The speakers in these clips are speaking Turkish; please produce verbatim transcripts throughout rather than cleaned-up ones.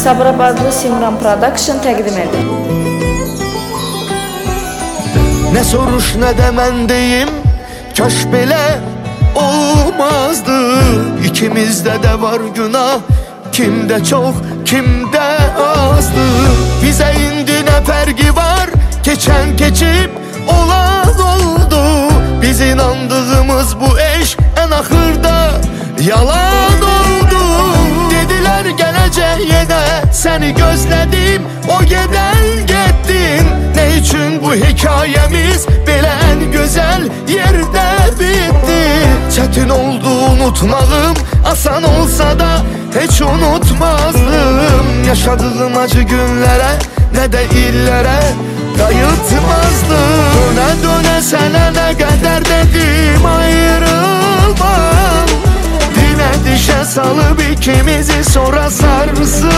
Sabirabadlı Simran Production təqdim edir. Ne soruş ne de mən deyim, kaş belə olmazdı. İkimizde de var günah, kimde çok kimde azdı. Bize indi ne fergi var, geçen geçip olan oldu. Biz inandığımız bu eş en ahırda yalan oldu. Dediler geleceğe yine seni gözledim, o gelen gittin. Ne için bu hikayemiz belə en güzel yerde bitti. Çetin oldu unutmalım, asan olsa da hiç unutmazdım. Yaşadığım acı günlere ne de illere kayıtmazdım. Döne döne sana ne kadar dedim ayrılmam. Dile dişe salıp ikimizi sonra sarsılma.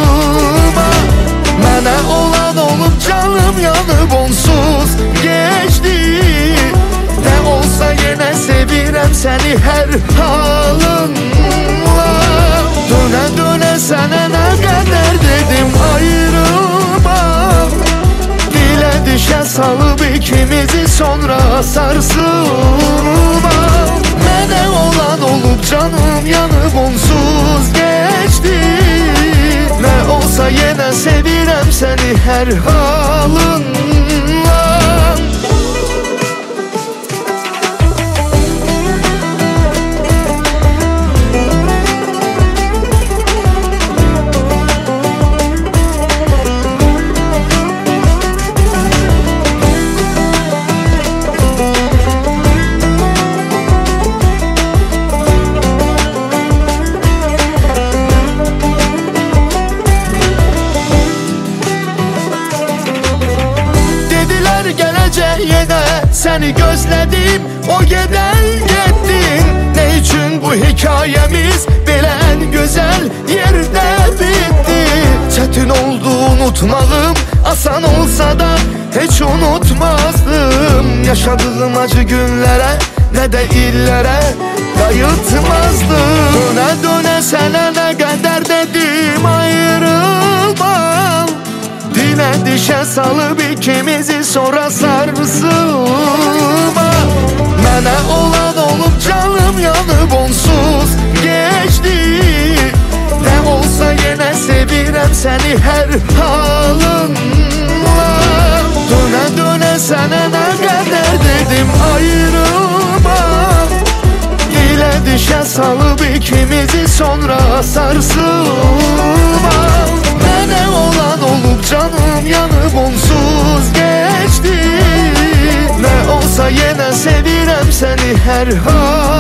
Mənə olan olup canım yanıp onsuz geçti. Ne olsa yine sevirem seni her halınla. Döne döne sana ne kadar dedim ayrılmam. Dile dişe salıp ikimizi sonra sarsılma. Mənə olan olup canım yanıp onsuz geçti. Ne olsa yine sevirem seni her halınla. Yine seni gözledim, o gelen gittin. Ne için bu hikayemiz belə en güzel yerde bitti. Çetin oldu unutmalım, asan olsa da hiç unutmazdım. Yaşadığım acı günlere ne de illere kayıtmazdım. Döne döne sana ne kadar dedim ayrılmam. Dile dişe salıp ikimizi sonra sarsılma. Mənə olan olup canım yanıp onsuz geçti. Ne olsa yine sevirem seni her halınla. Döne döne sana ne kadar dedim ayrılma. Dile dişe salıp ikimizi sonra sarsılma. Mənə olan olup canım yanıp onsuz geçti. Ne olsa yine sevirem seni her hal.